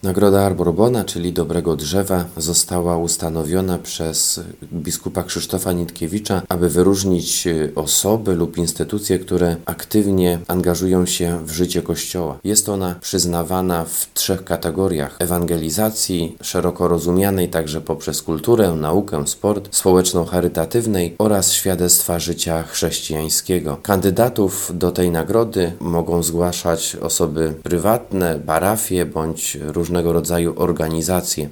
Nagroda Arborbona, czyli Dobrego Drzewa, została ustanowiona przez biskupa Krzysztofa Nitkiewicza, aby wyróżnić osoby lub instytucje, które aktywnie angażują się w życie Kościoła. Jest ona przyznawana w 3 kategoriach: ewangelizacji, szeroko rozumianej także poprzez kulturę, naukę, sport, społeczno-charytatywnej oraz świadectwa życia chrześcijańskiego. Kandydatów do tej nagrody mogą zgłaszać osoby prywatne, parafie bądź różnego rodzaju organizacje.